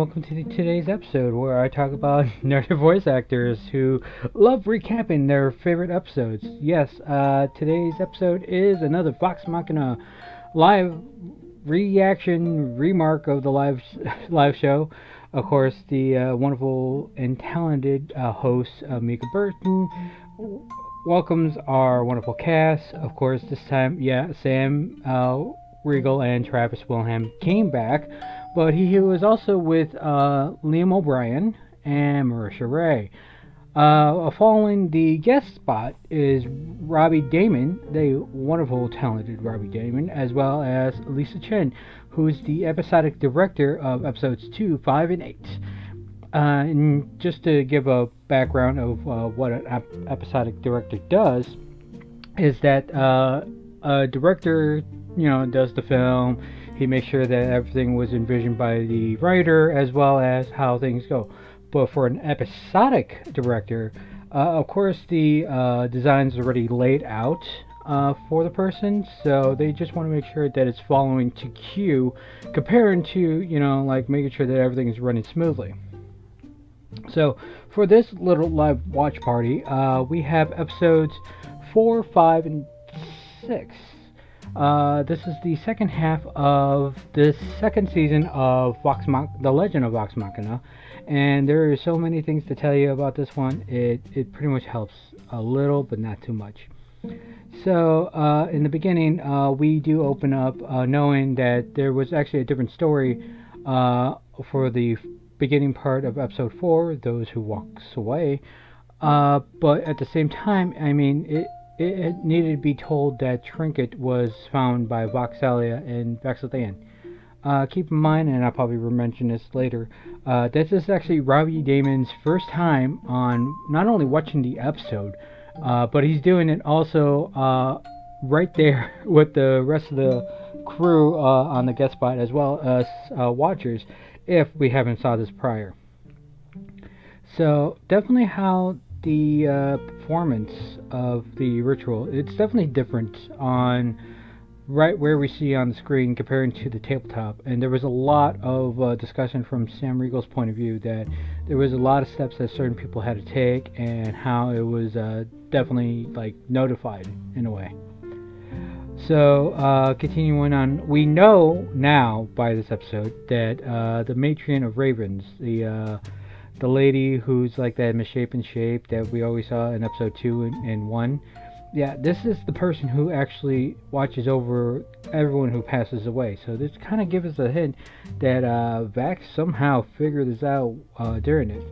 welcome to today's episode where I talk about narrative voice actors who love recapping their favorite episodes. Yes, today's episode is another Vox Machina live reaction remark of the live show. Of course, the wonderful and talented host Mika Burton welcomes our wonderful cast. Of course, this time, Sam Riegel and Travis Wilham came back. But he was also with Liam O'Brien and Marisha Ray. Following the guest spot is Robbie Damon, the wonderful, talented Robbie Damon, as well as Lisa Chen, who is the episodic director of episodes 2, 5, and 8. And just to give a background of what an episodic director does, is that a director, does the film. He makes sure that everything was envisioned by the writer as well as how things go. But for an episodic director, of course, the design's already laid out for the person, so they just want to make sure that it's following to cue, comparing to, like making sure that everything is running smoothly. So for this little live watch party, we have episodes 4, 5, and 6. This is the second half of the second season of The Legend of Vox Machina, and there are so many things to tell you about this one. It pretty much helps a little, but not too much. So, in the beginning, we do open up knowing that there was actually a different story for the beginning part of episode 4, Those Who Walks Away, but at the same time, it needed to be told that Trinket was found by Voxelia and Vax'ildan. Keep in mind, and I'll probably mention this later, this is actually Robbie Damon's first time on not only watching the episode, but he's doing it also right there with the rest of the crew on the guest spot, as well as watchers, if we haven't saw this prior. So definitely how the performance of the ritual, it's definitely different on right where we see on the screen comparing to the tabletop, and there was a lot of discussion from Sam Riegel's point of view that there was a lot of steps that certain people had to take and how it was definitely like notified in a way. So continuing on, we know now by this episode that the Matron of Ravens, the lady who's like that misshapen shape that we always saw in episode 2 and 1. Yeah, this is the person who actually watches over everyone who passes away. So this kind of gives us a hint that Vax somehow figured this out during it.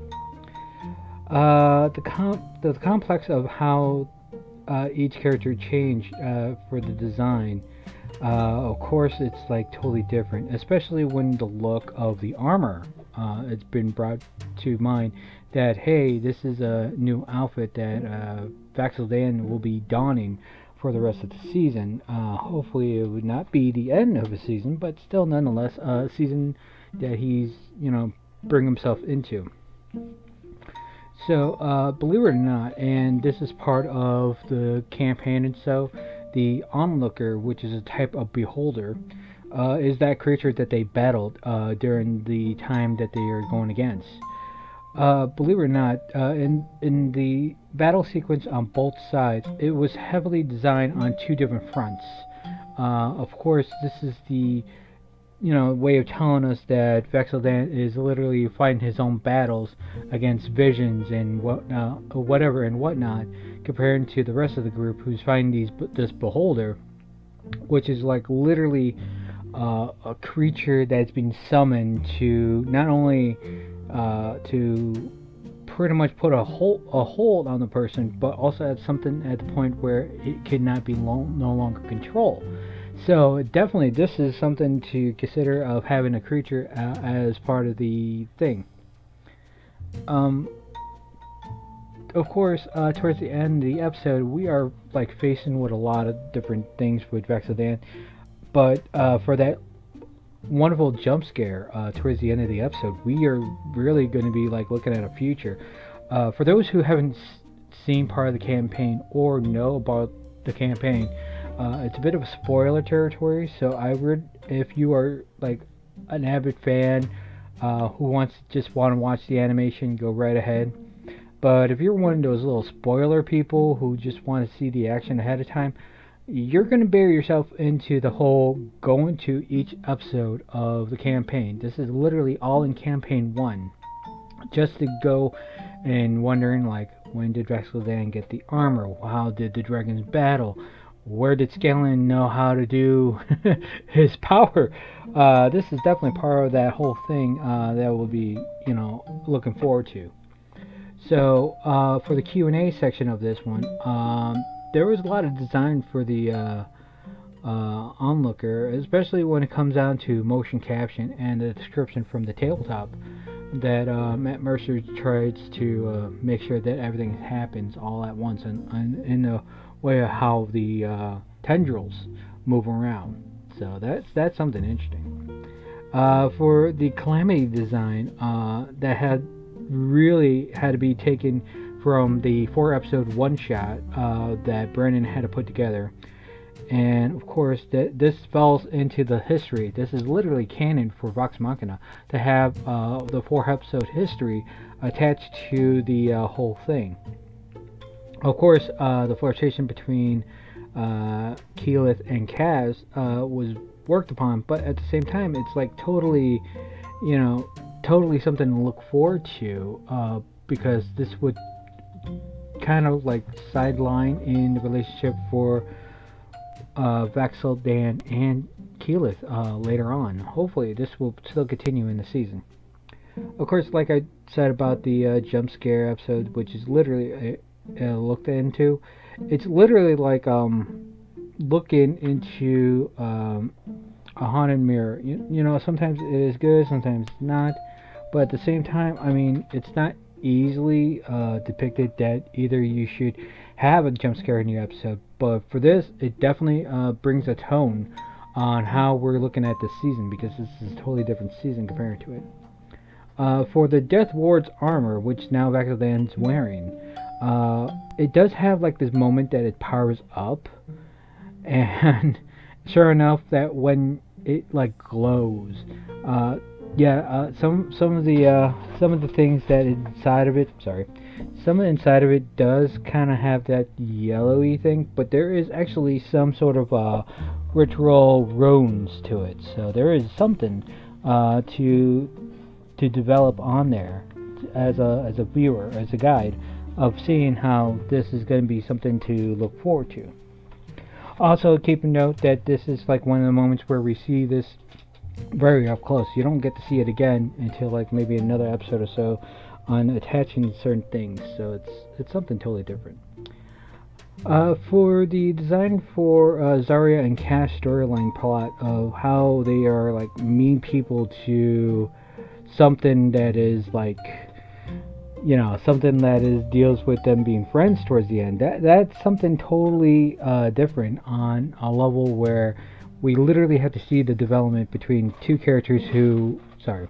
The complex of how each character changed for the design. Of course, it's like totally different, especially when the look of the armor it's been brought to mind that, hey, this is a new outfit that Vax'ildan will be donning for the rest of the season. Hopefully it would not be the end of the season, but still nonetheless a season that he's, bring himself into. So, believe it or not, and this is part of the campaign, and so the onlooker, which is a type of beholder, is that creature that they battled during the time that they are going against. Believe it or not, in the battle sequence on both sides, it was heavily designed on two different fronts. Of course, this is the way of telling us that Vax'ildan is literally fighting his own battles against visions and whatever and whatnot, compared to the rest of the group who's fighting this beholder, which is like literally a creature that's been summoned to not only to pretty much put a hold on the person, but also at something at the point where it cannot be no longer controlled. So definitely this is something to consider of having a creature as part of the thing. Of course, towards the end of the episode, we are like facing with a lot of different things with Vax'ildan, but for that wonderful jump scare towards the end of the episode, we are really going to be like looking at a future. For those who haven't seen part of the campaign or know about the campaign, it's a bit of a spoiler territory, so I would, if you are like an avid fan who just want to watch the animation, go right ahead. But if you're one of those little spoiler people who just want to see the action ahead of time, you're going to bury yourself into the whole going to each episode of the campaign. This is literally all in campaign 1. Just to go and wondering, like, when did Vax'ildan get the armor? How did the dragons battle? Where did Scanlan know how to do his power? This is definitely part of that whole thing that we'll be, looking forward to. So, for the Q&A section of this one, there was a lot of design for the onlooker, especially when it comes down to motion caption and the description from the tabletop, that Matt Mercer tries to make sure that everything happens all at once and in the way of how the tendrils move around. So that's something interesting. For the Calamity design, that had to be taken from the 4-episode one-shot that Brennan had to put together. And of course, this falls into the history. This is literally canon for Vox Machina to have the 4-episode history attached to the whole thing. Of course, the flirtation between Keyleth and Kaz was worked upon, but at the same time, it's like totally something to look forward to, because this would kind of like sideline in the relationship for Vax'ildan and Keyleth later on. Hopefully this will still continue in the season. Of course, like I said about the jump scare episode, which is literally looked into, it's literally like looking into a haunted mirror. Sometimes it is good, sometimes not, but at the same time, I mean, it's not easily depicted that either you should have a jump scare in your episode, but for this, it definitely brings a tone on how we're looking at this season, because this is a totally different season compared to it. For the Death Ward's armor, which now Vax'ildan's wearing, it does have like this moment that it powers up, and sure enough, that when it like glows, some of the things that inside of it, some of the inside of it does kind of have that yellowy thing, but there is actually some sort of ritual runes to it, so there is something to develop on there as a viewer, as a guide of seeing how this is going to be something to look forward to. Also, keep a note that this is like one of the moments where we see this very up close. You don't get to see it again until like maybe another episode or so on attaching certain things, so it's something totally different. For the design for Zarya and Cash storyline plot of how they are like mean people to something that is like, something that deals with them being friends towards the end, that's something totally different on a level where we literally have to see the development between two characters who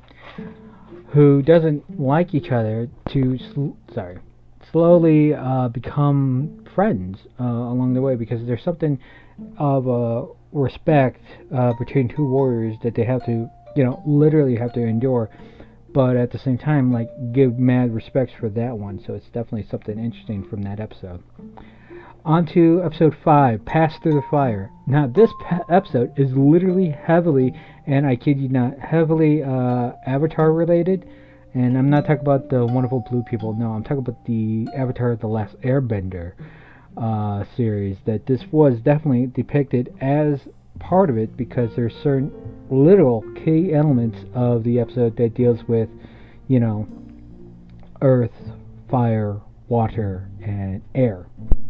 doesn't like each other to slowly become friends along the way, because there's something of a respect between two warriors that they have to, literally have to endure, but at the same time, like, give mad respects for that one. So it's definitely something interesting from that episode. On to episode 5, Pass Through the Fire. Now, this episode is literally heavily, and I kid you not, heavily Avatar related. And I'm not talking about the wonderful blue people. No, I'm talking about the Avatar The Last Airbender series. That this was definitely depicted as part of it, because there's certain literal key elements of the episode that deals with, earth, fire, water, and air.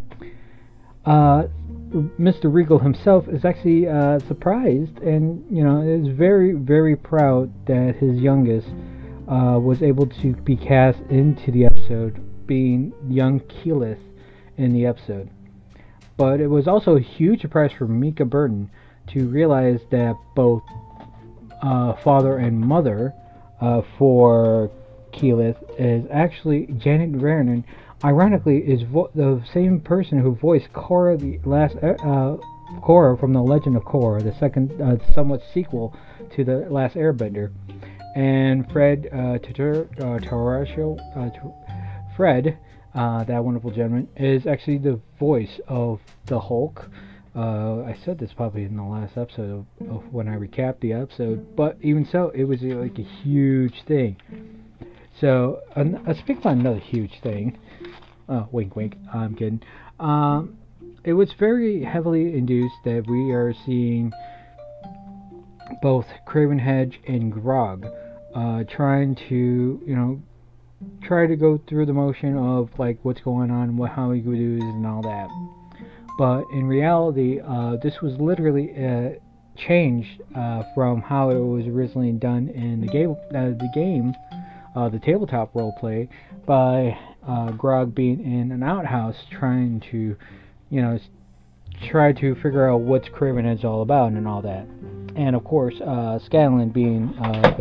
Mr. Regal himself is actually surprised, and is very, very proud that his youngest was able to be cast into the episode, being young Keyleth in the episode. But it was also a huge surprise for Mika Burton to realize that both father and mother for Keyleth is actually Janet Vernon. Ironically, is the same person who voiced Korra, the last Korra from The Legend of Korra, the second somewhat sequel to The Last Airbender. And Fred Fred, that wonderful gentleman, is actually the voice of the Hulk. I said this probably in the last episode of when I recapped the episode, but even so, it was like a huge thing. So, speaking of another huge thing, wink wink, I'm kidding. It was very heavily induced that we are seeing both Craven Hedge and Grog trying to, try to go through the motion of like what's going on, how he would do this and all that. But in reality, this was literally changed from how it was originally done in the game, the tabletop roleplay, by Grog being in an outhouse trying to, try to figure out what's Craven Edge all about and all that. And of course, Scanlan being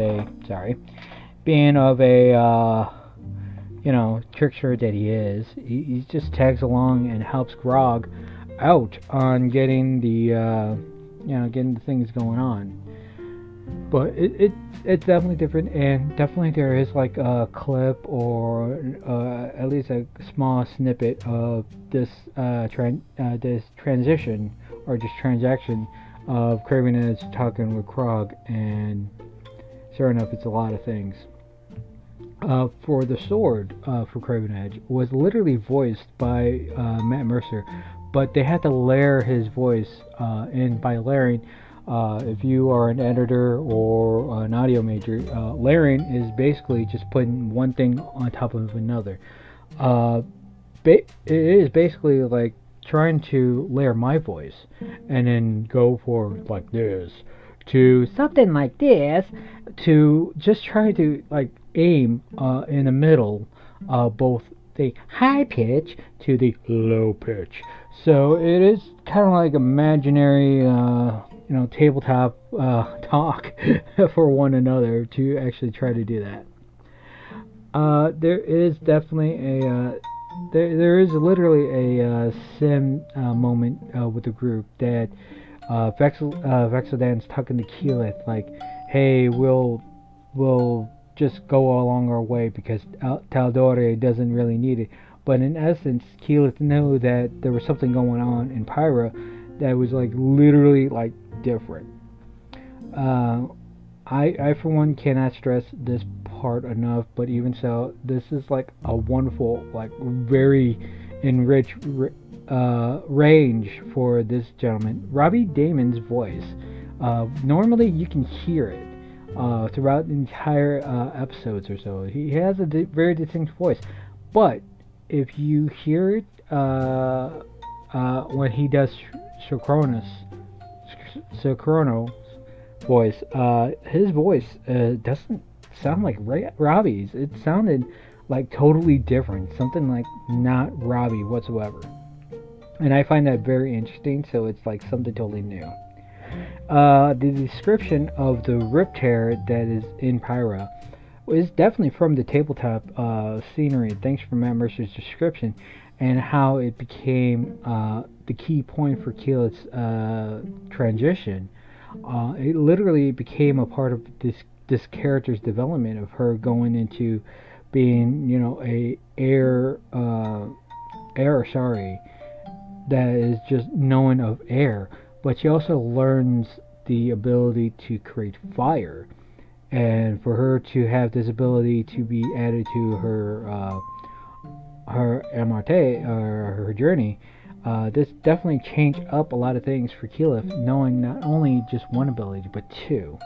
of a trickster that he is, he just tags along and helps Grog out on getting getting the things going on. But it's definitely different, and definitely there is like a clip or at least a small snippet of this this transition or just transaction of Craven Edge talking with Grog, and sure enough, it's a lot of things. For the sword for Craven Edge was literally voiced by Matt Mercer, but they had to layer his voice in. By layering, if you are an editor or an audio major, layering is basically just putting one thing on top of another. It is basically like trying to layer my voice and then go for like this to something like this to just try to like aim in the middle, both the high pitch to the low pitch. So it is kind of like imaginary, tabletop talk for one another to actually try to do that. There is definitely there is literally a sim moment with the group that Vexildan's talking to Keyleth like, hey, we'll just go along our way because Tal'Dorei doesn't really need it. But in essence, Keyleth knew that there was something going on in Pyra that was like literally like different. I for one cannot stress this part enough, but even so, this is like a wonderful, like very enriched range for this gentleman. Robbie Damon's voice, normally you can hear it throughout the entire episodes or so. He has a very distinct voice, but if you hear it when he does Sochrono's voice, his voice doesn't sound like Robbie's. It sounded like totally different, something like not Robbie whatsoever. And I find that very interesting, so it's like something totally new. The description of the Rip Tear that is in Pyra is definitely from the tabletop scenery. Thanks for Matt Mercer's description and how it became the key point for Keyleth's transition. It literally became a part of this character's development of her going into being, a heir, that is just knowing of air, but she also learns the ability to create fire, and for her to have this ability to be added to her MRT or her journey, this definitely changed up a lot of things for Keyleth, knowing not only just one ability but two.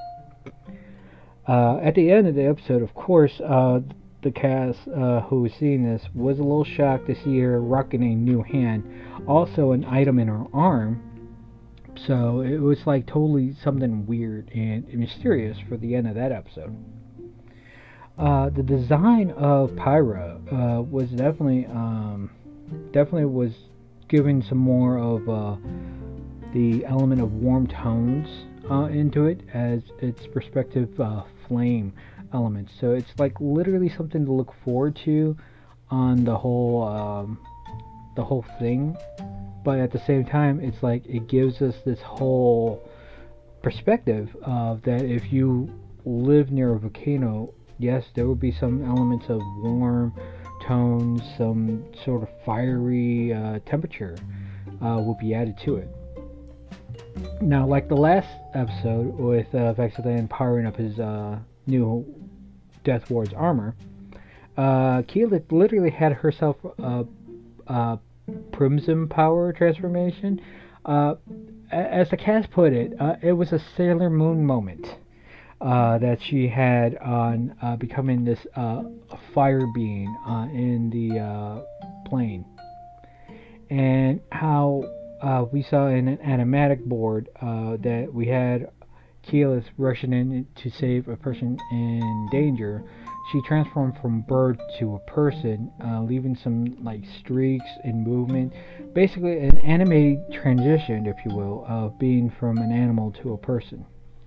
At the end of the episode, of course, the cast who was seeing this was a little shocked to see her rocking a new hand, also an item in her arm. So it was like totally something weird and mysterious for the end of that episode. The design of Pyra was definitely was giving some more of the element of warm tones into it as its respective flame elements. So it's like literally something to look forward to on the whole thing. But at the same time, it's like it gives us this whole perspective of that if you live near a volcano, yes, there will be some elements of warm tones, some sort of fiery temperature will be added to it. Now, like the last episode with Vexadan powering up his new Death Ward's armor, Keyleth literally had herself a Primsum power transformation. As the cast put it, it was a Sailor Moon moment that she had on becoming this fire being in the plane. And how we saw in an animatic board that we had Keyleth rushing in to save a person in danger. She transformed from bird to a person, leaving some like streaks in movement. Basically, an anime transition, if you will, of being from an animal to a person.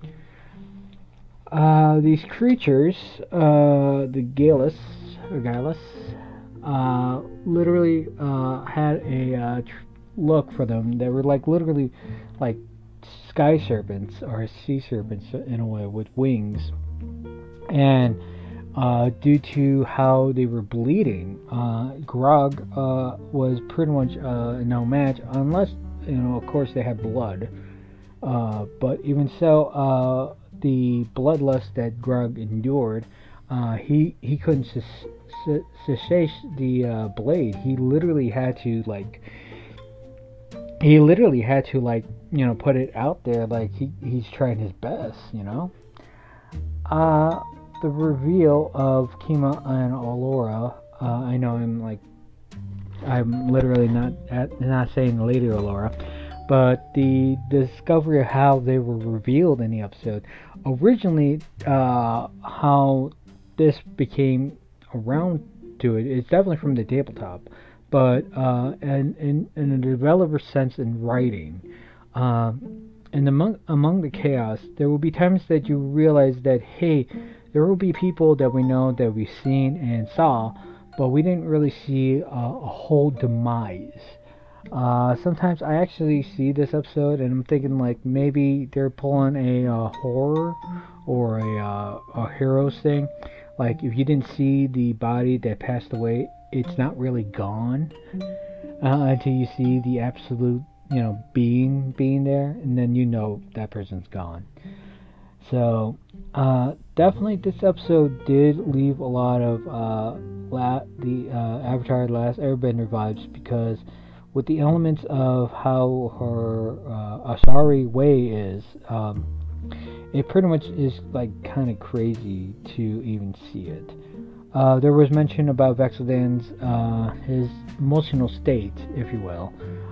These creatures, the Gallus, literally had a look for them. They were like literally like sky serpents or sea serpents in a way with wings, and due to how they were bleeding, Grog was pretty much no match unless, of course they had blood. But even so, the bloodlust that Grog endured, he couldn't cessate the blade. He literally had to put it out there like he's trying his best. The reveal of Kima and Allura. I know I'm literally not saying Lady Allura, but the discovery of how they were revealed in the episode. Originally, how this became around to it is definitely from the tabletop, but in a developer sense in writing. And among the chaos, there will be times that you realize that, hey, there will be people that we know that we've seen and saw, but we didn't really see a whole demise. Sometimes I actually see this episode and I'm thinking like maybe they're pulling a horror or a heroes thing. Like if you didn't see the body that passed away, it's not really gone until you see the absolute being there, and then that person's gone. So definitely this episode did leave a lot of the Avatar: The Last Airbender vibes, because with the elements of how her Asari way is, it pretty much is like kind of crazy to even see it. There was mention about Vexildan's his emotional state, if you will.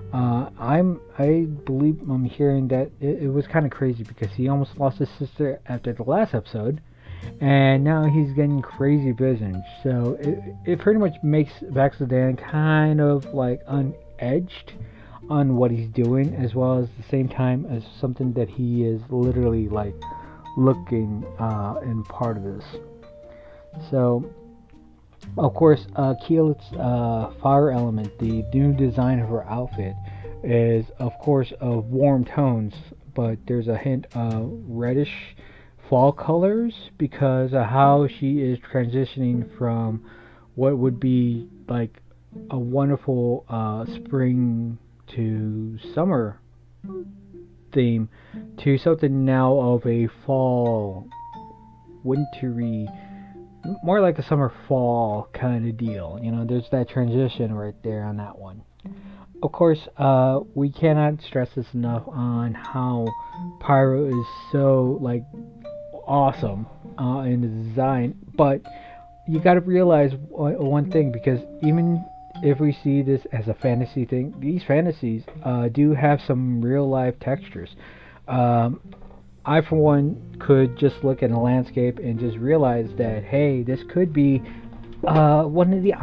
I believe I'm hearing that it was kind of crazy because he almost lost his sister after the last episode, and now he's getting crazy visions. So it pretty much makes Vexildan kind of like unedged on what he's doing, as well as the same time as something that he is literally like looking in part of this. So of course, Keyleth's fire element, the new design of her outfit, is of course of warm tones, but there's a hint of reddish fall colors because of how she is transitioning from what would be like a wonderful spring to summer theme to something now of a fall, wintry, more like a summer fall kind of deal. There's that transition right there on that one. Of course, we cannot stress this enough on how Pyro is so like awesome in the design, but you got to realize one thing, because even if we see this as a fantasy thing, these fantasies do have some real life textures. I, for one, could just look at a landscape and just realize that, hey, this could be one of the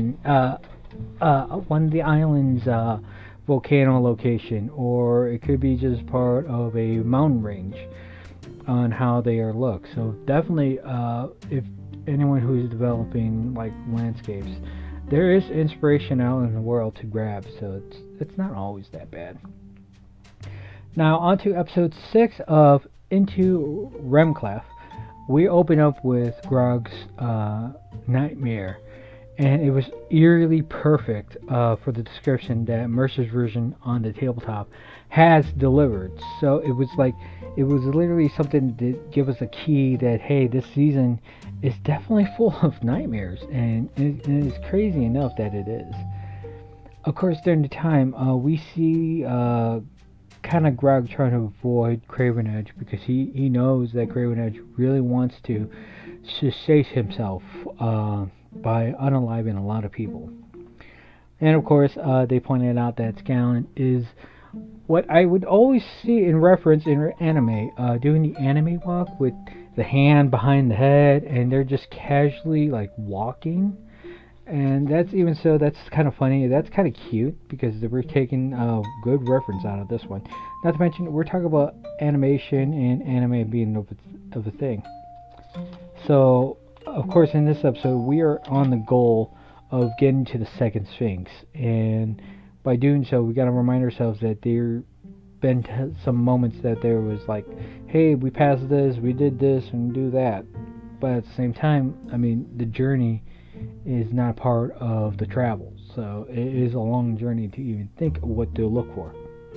island's volcano location, or it could be just part of a mountain range on how they are looked. So definitely, if anyone who's developing like landscapes, there is inspiration out in the world to grab. So it's not always that bad. Now on to episode 6 of Into Remclef, we open up with Grog's nightmare, and it was eerily perfect for the description that Mercer's version on the tabletop has delivered. So it was literally something to give us a key that, hey, this season is definitely full of nightmares, and it's crazy enough that it is. Of course, during the time, we see kind of Grog trying to avoid Craven Edge because he knows that Craven Edge really wants to satiate himself by unaliving a lot of people. And of course, they pointed out that Scallon is what I would always see in reference in anime, doing the anime walk with the hand behind the head, and they're just casually like walking. And that's kind of funny. That's kind of cute because we're taking a good reference out of this one. Not to mention, we're talking about animation and anime being of a thing. So, of course, in this episode, we are on the goal of getting to the second Sphinx, and by doing so, we got to remind ourselves that there been some moments that there was like, hey, we passed this, we did this, and do that. But at the same time, I mean, the journey is not part of the travel, so it is a long journey to even think of what to look for.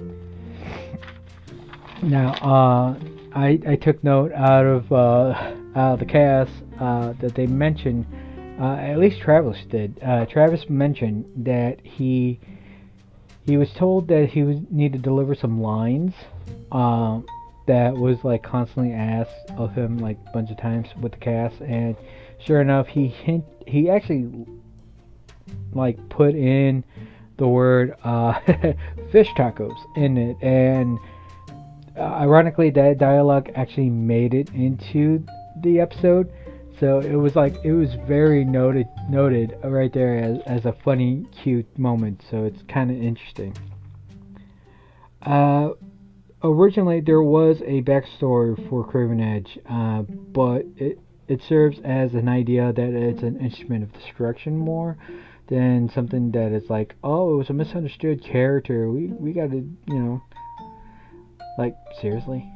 Now, I took note out of the cast that they mentioned, at least Travis did. Travis mentioned that he was told that he need to deliver some lines that was like constantly asked of him like a bunch of times with the cast, and sure enough, he actually like put in the word fish tacos in it, and ironically that dialogue actually made it into the episode, so it was very noted right there as a funny, cute moment, so it's kind of interesting. Originally there was a backstory for Craven Edge, but it serves as an idea that it's an instrument of destruction more than something that is like, oh, it was a misunderstood character. We gotta, like, seriously?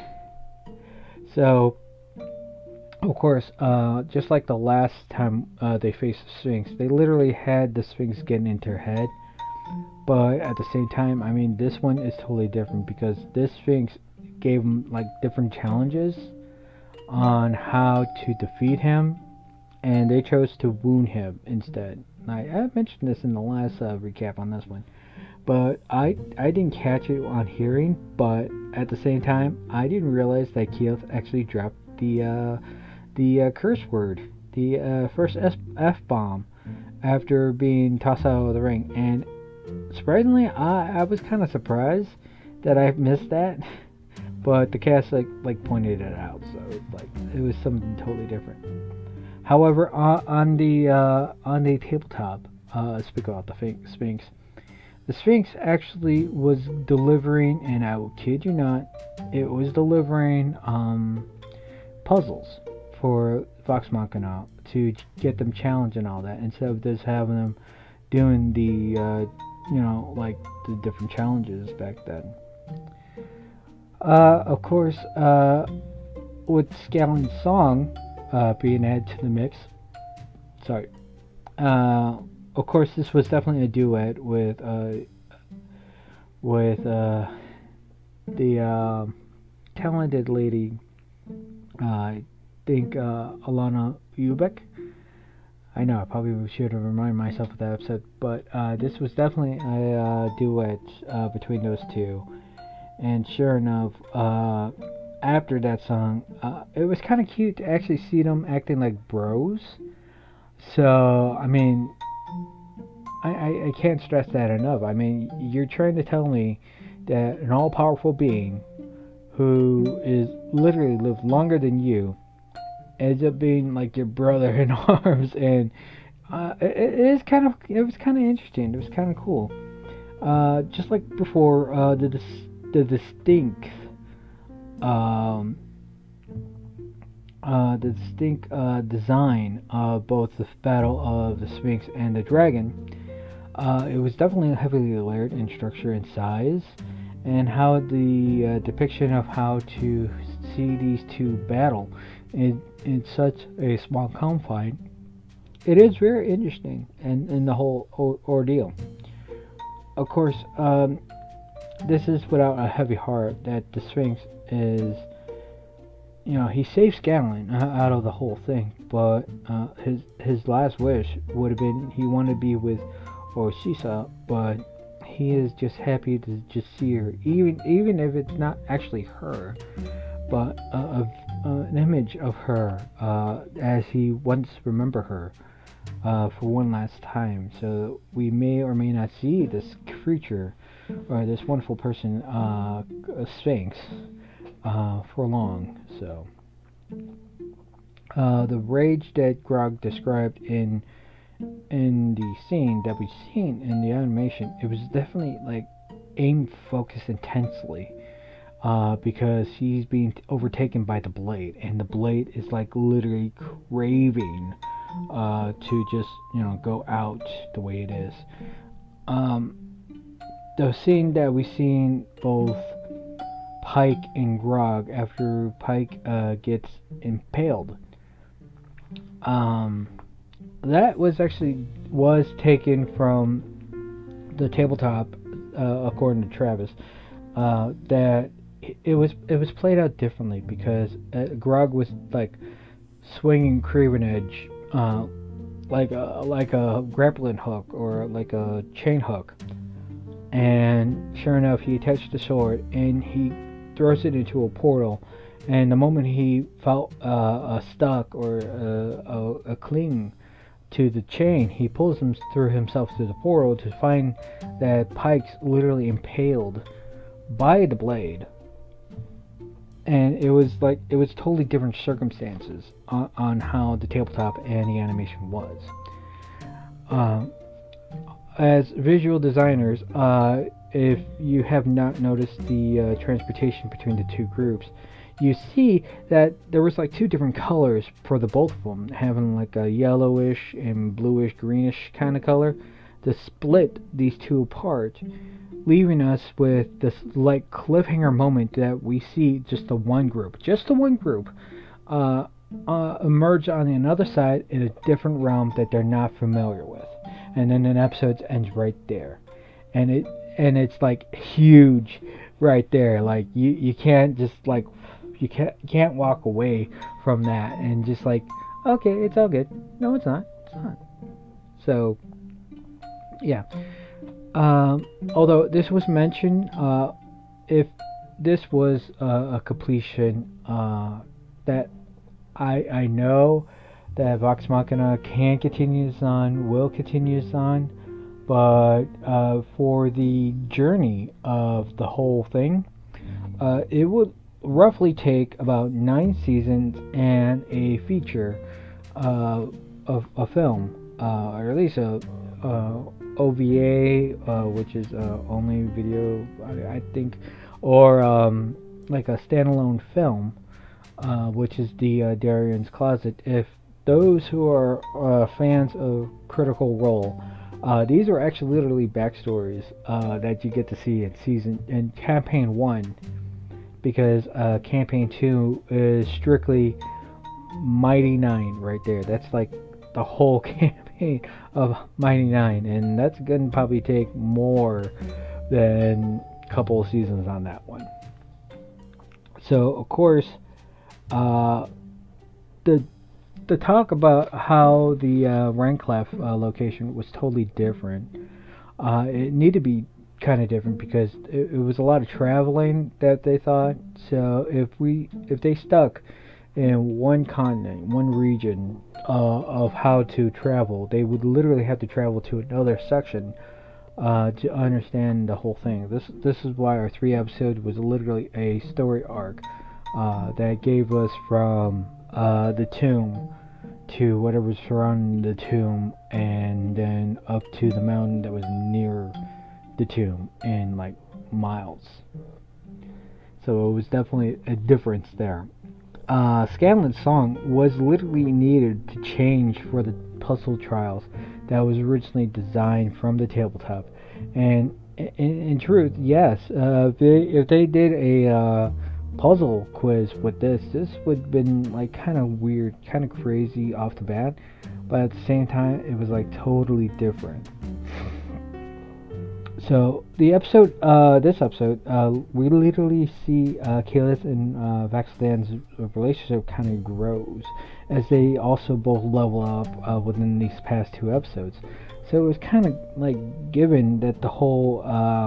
So, of course, just like the last time they faced the Sphinx, they literally had the Sphinx getting into her head. But at the same time, I mean, this one is totally different because this Sphinx gave them like different challenges on how to defeat him, and they chose to wound him instead. I mentioned this in the last recap on this one, but I didn't catch it on hearing, but at the same time, I didn't realize that Keith actually dropped the curse word, the first F-bomb, after being tossed out of the ring, and surprisingly, I was kind of surprised that I missed that. But the cast like pointed it out, so it was something totally different. However, on the tabletop, speak about the Sphinx. The Sphinx actually was delivering, and I will kid you not, it was delivering puzzles for Vox Machina to get them challenged and all that, instead of just having them doing the like the different challenges back then. Of course, with Scallon's song being added to the mix, of course, this was definitely a duet with the talented lady, I think Alana Ubek. I know I probably should have reminded myself of that episode, but this was definitely a duet between those two. And sure enough, after that song, it was kind of cute to actually see them acting like bros. So, I mean, I can't stress that enough. I mean, you're trying to tell me that an all-powerful being who is literally lived longer than you ends up being like your brother in arms, and it was kind of interesting. It was kind of cool. Just like before, the distinct design of both the Battle of the Sphinx and the Dragon, it was definitely heavily layered in structure and size, and how the depiction of how to see these two battle in such a small confine, it is very interesting in the whole ordeal. Of course, this is without a heavy heart that the Sphinx is, he saves Scanlan out of the whole thing, but his last wish would have been he wanted to be with Orsisa, but he is just happy to just see her, even if it's not actually her, but an image of her as he once remember her for one last time. So we may or may not see this creature or this wonderful person, a Sphinx, for long. So the rage that Grog described in the scene that we've seen in the animation, it was definitely like aim focused intensely, because he's being overtaken by the blade, and the blade is like literally craving to just go out the way it is. The scene that we've seen both Pike and Grog after Pike gets impaled, that was taken from the tabletop, according to Travis. That it was played out differently because Grog was like swinging Craven Edge, like a grappling hook or like a chain hook, and sure enough, he attached the sword and he throws it into a portal. And the moment he felt a stuck or a cling to the chain, he pulls him through himself to the portal to find that Pike's literally impaled by the blade. And it was totally different circumstances on how the tabletop and the animation was. As visual designers, if you have not noticed the transportation between the two groups, you see that there was like two different colors for the both of them, having like a yellowish and bluish greenish kind of color to split these two apart, leaving us with this like cliffhanger moment that we see just the one group emerge on the other side in a different realm that they're not familiar with, and then an episode ends right there, and it's like huge right there. Like you can't just like you can't walk away from that and just like, okay, it's all good. No, it's not. So yeah. Although this was mentioned, if this was a completion that I know that Vox Machina can continue this on, will continue this on, but for the journey of the whole thing, it would roughly take about 9 seasons and a feature of a film, or at least a OVA, which is only video, I think, or like a standalone film, which is the Darian's Closet. If those who are fans of Critical Role, these are actually literally backstories that you get to see in campaign 1, because campaign 2 is strictly Mighty Nine right there. That's like the whole campaign of Mighty Nine, and that's gonna probably take more than a couple of seasons on that one. So of course, the talk about how the Ranclef location was totally different. It needed to be kind of different because it was a lot of traveling that they thought. So if they stuck in one continent, one region of how to travel, they would literally have to travel to another section to understand the whole thing. This is why our 3 episodes was literally a story arc that gave us from the tomb to whatever was surrounding the tomb, and then up to the mountain that was near the tomb in like miles. So it was definitely a difference there. Scanlan's song was literally needed to change for the puzzle trials that was originally designed from the tabletop. And in truth, yes, if they did a puzzle quiz with this. This would have been like kind of weird, kind of crazy off the bat, but at the same time, it was like totally different. So the episode, this episode, we literally see Kalis and Vax'Land's relationship kind of grows as they also both level up within these past two episodes. So it was kind of like given that the whole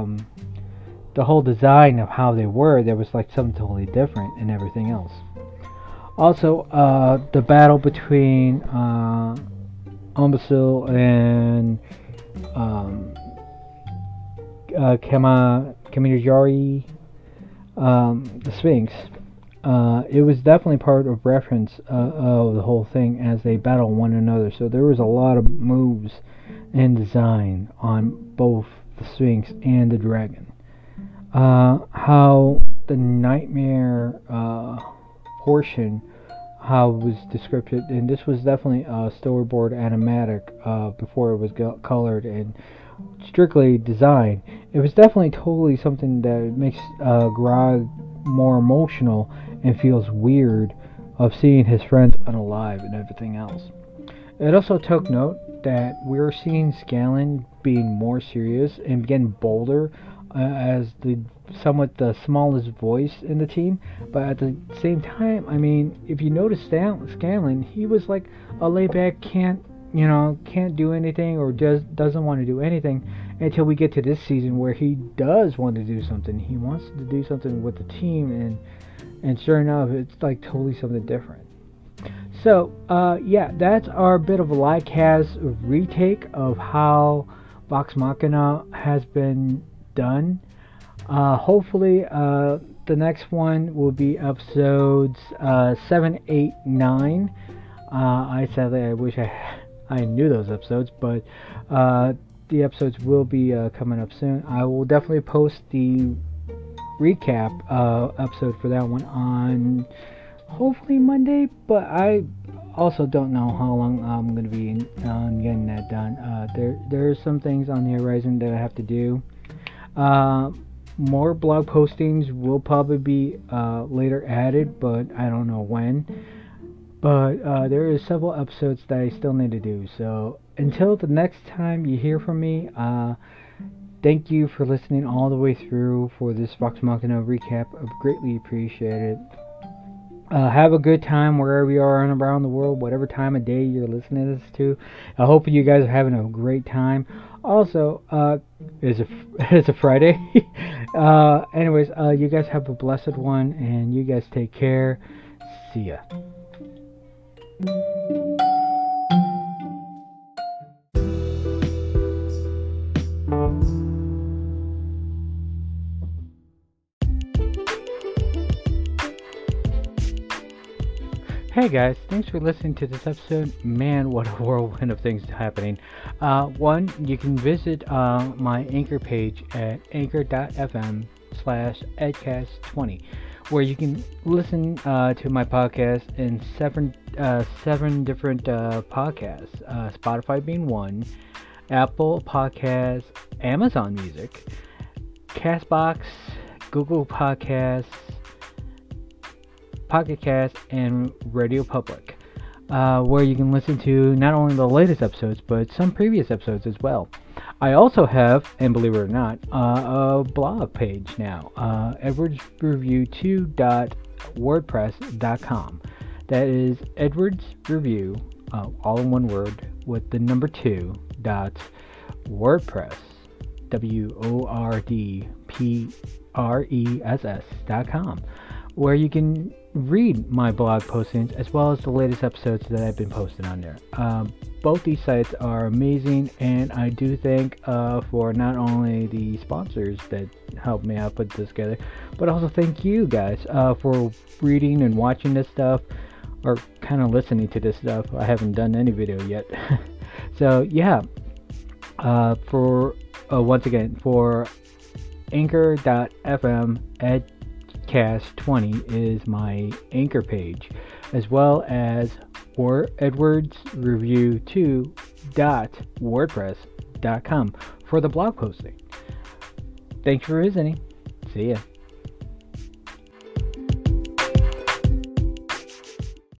design of how they were, there was like something totally different and everything else. Also, the battle between Umbrasyl and Kaminajari, the Sphinx. It was definitely part of reference of the whole thing as they battle one another. So there was a lot of moves and design on both the Sphinx and the dragon. How the nightmare portion, how it was described, and this was definitely a storyboard animatic before it was colored and strictly designed. It was definitely totally something that makes Grog more emotional and feels weird of seeing his friends unalive and everything else. It also took note that we were seeing Scanlan being more serious and getting bolder as the somewhat the smallest voice in the team, but at the same time, I mean, if you notice Scanlan, he was like a laid-back, can't do anything or just doesn't want to do anything until we get to this season where he does want to do something. He wants to do something with the team, and sure enough, it's like totally something different. So, yeah, that's our bit of a livecast retake of how Vox Machina has been done. Hopefully, the next one will be episodes 7, 8, 9. I wish I knew those episodes, but the episodes will be coming up soon. I will definitely post the recap episode for that one on hopefully Monday, but I also don't know how long I'm going to be getting that done. There are some things on the horizon that I have to do. More blog postings will probably be later added, but I don't know when. But there are several episodes that I still need to do. So until the next time you hear from me, thank you for listening all the way through for this Vox Machina recap. I greatly appreciate it. Have a good time wherever you are around the world, whatever time of day you're listening to this to. I hope you guys are having a great time. Also, it's a Friday. Anyways, you guys have a blessed one, and you guys take care. See ya. Hey guys, thanks for listening to this episode. Man, what a whirlwind of things happening. One, you can visit my Anchor page at anchor.fm/edcast20, where you can listen to my podcast in seven different podcasts, Spotify being one, Apple Podcasts, Amazon Music, Castbox, Google Podcasts, Pocket Cast, and Radio Public, where you can listen to not only the latest episodes, but some previous episodes as well. I also have, and believe it or not, a blog page now, edwardsreview2.wordpress.com. That is Edwards Review, all in one word, with the number 2.wordpress, WORDPRESS.com, where you can read my blog postings as well as the latest episodes that I've been posting on there. Both these sites are amazing, and I do thank for not only the sponsors that helped me out put this together, but also thank you guys for reading and watching this stuff, or kind of listening to this stuff. I haven't done any video yet. So yeah, for once again, for anchor.fm Cast20 is my Anchor page, as well as edwardsreview2.wordpress.com for the blog posting. Thanks for visiting. See ya.